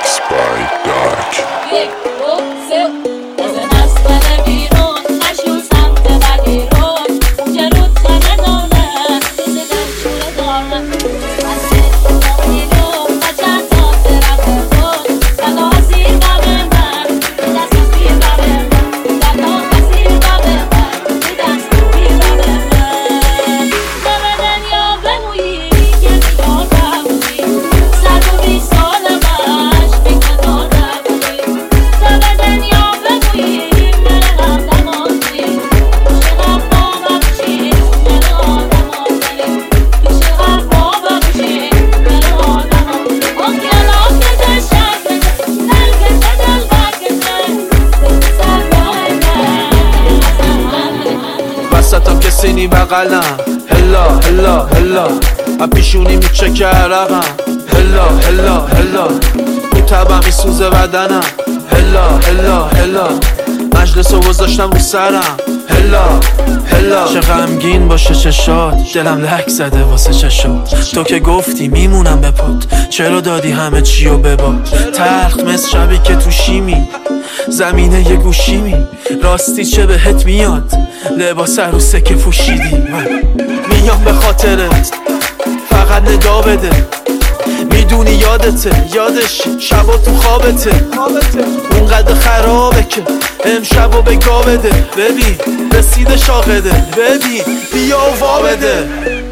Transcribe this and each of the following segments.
Remix by Dark. وسطم کسی نی بغلم هلا هلا هلا اپیشونی میچکه عرقم هلا هلا هلا تو تبم میسوزه بدنم هلا هلا هلا مجلس رو گذاشتم رو سرم هلا هلا چه غمگین باشه چشات دلم لک زده واسه چشات تو که گفتی میمونم به پات چرا دادی همه چیو بباد تلخ مثل شبی که تو شیمی زمینه یه گوشیمی راستی چه بهت میاد لباس عروسه که پوشیدی میام به خاطرت فقط ندا بده میدونی یادته یادشی شبا تو خوابته اونقدر خرابه که امشبو به گا بده ببین رسیده شاقده ببین بیا و وا بده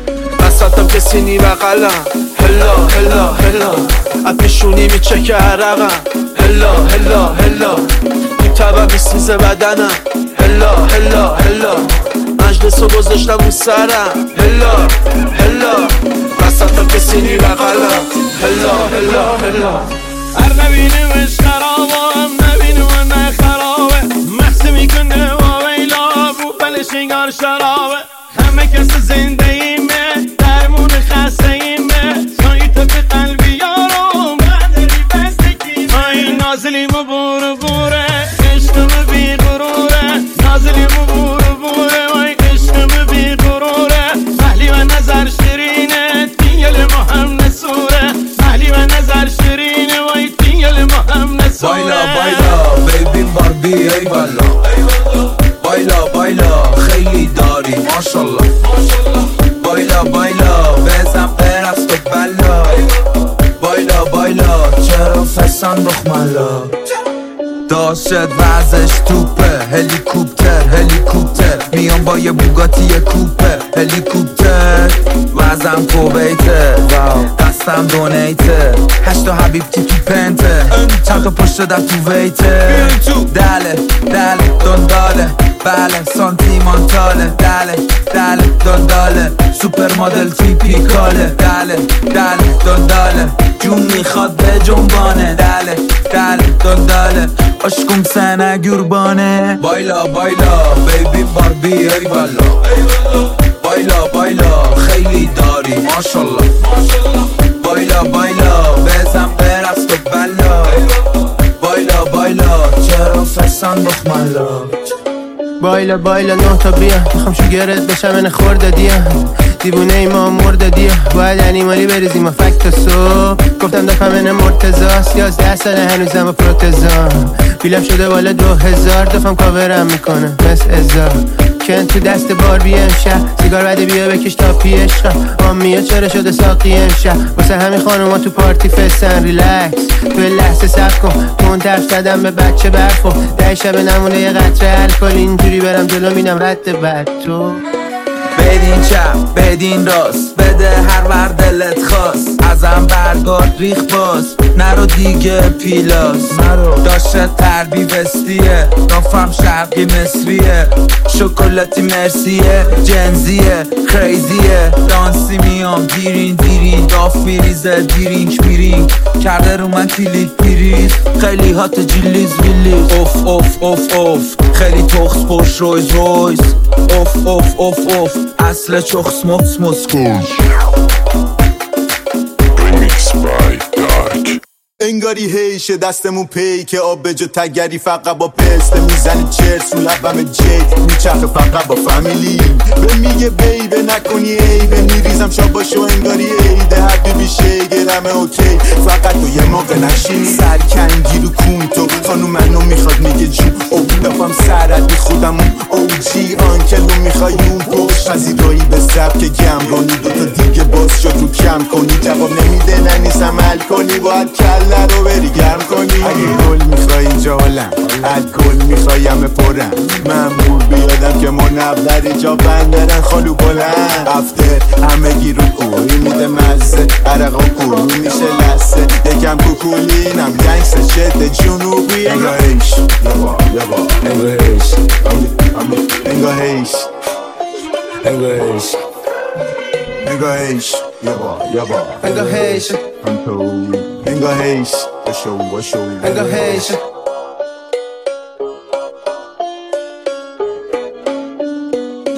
وسطم کسی نی بغلم هلا هلا هلا اپیشونی میچکه عرقم هلا هلا هلا تو تبم میسوزه بدنم هلا هلا هلا مجلس رو گذاشتم رو سرم هلا هلا وسطم کسی نی بغلم هلا هلا هلا هر نبینیمش خرابه هم نبینیم و نه خرابه محض میکنه و ویلا بو بلشنگار شرابه همه کس زنده ایمه درمون خسته ایمه سایت به قلبی یارم نداری بستگی آی نازلیم و بور بوره عشقم بی غروره نازلیم و بور بوره وای عشقم بی غروره محلی و نظر شیرینه دیگل ما هم نسوره محلی و نظر شیرینه وای دیگل ما هم نسوره بایلا بایلا بیبی باربی ای والا بایلا بایلا خیلی داری ماشالله بایلا بایلا بزن برست و بلا بایلا بایلا چرا فسان بخمالا داشت وزش توپه هلیکوپتر میام با یه بوگاتی یه کوپه هلیکوپتر وزم کوبیته دستم دونیته 8 تا حبیبتی تو پنته چند تا پشت در تو ویته دله دنداله بله سانتیمانتاله دله دنداله سوپر مدل تیپیکاله دله دنداله جون میخواد به جنبانه دله دنداله عشقم سنه گربانه بایلا بایلا بیبی باربی ای والا بایلا بایلا خیلی داری ماشالله بایلا بایلا بزن برست و بلا بایلا بایلا چرا فسان بخمالا بایلا بایلا نه تا بیا میخوام شوگرت بشم من خورده دیا دیوونه ای ما مرده دیا باید انیمالی بریزیم و فکت سو گفتم دفعه من مرتزاست 11 ساله هنوزم و پروتزام بیلم شده بالا 2000 دفعم کاورم میکنه مثل ازا کن تو دست باربی امشب سیگار بده بیا بکش تا پیش آمیا چرا شده ساقی امشب واسه همین خانوما تو پارتی فستن ریلکس تو لحظه صبر کن منتف زدم به بچه برفو 10 شب نمونه یه قطره الکل اینجوری برم جلو مینم رد بد تو بدین چپ بدین راست بده هر ور دلت خواست ازم برگارد ریخ باز نرو دیگه پیلاس داشته تربی وستیه نافم شرقی مصریه شکلاتی مرسیه جنزیه کریزیه دانسی میام دیرین داف میریزه دیرینگ کرده رو من کلیک پیریز خیلی هات جیلیز ویلیز اوف خیلی تخص پوش رویز اوف اصل چخ سموس Remix by Dark. انگاری هیشه دستمون پی که آب به جا تگری فقط با پسته میزنی چرس رو لبم جیک میچرخه فقط با فامیلی به میگه بیبه نکنی عیبه میریزم شاباشو انگاری عیده حبیبی شیگرمه اوکی فقط تو یه موقع نشینی سرکنگی رو کون تو خانو منو میخواد میگه جون او دفم سرد بی خودمون او جی آنکلو میخوای اون پشت پذیرایی به سب که گمرانی دوتا دیگه باز شد رو کم کنی جواب نمیده ننیز عمل کنی باید کله رو بری گرم کنی اگه گل میخوای اینجا حالم الکل میخوای همه پرم ممنون بیادم که منور جا بندرن خالو بلند افتر همه گی رو کوی میده مزه عرقا کوی میشه لسه یکم کوکولینم گنگس شد جنوبی انگاهیش یبا انگاهیش انگاهیش انگاهیش انگاهیش یبا انگاهیش انگاهیش بشو انگاهیش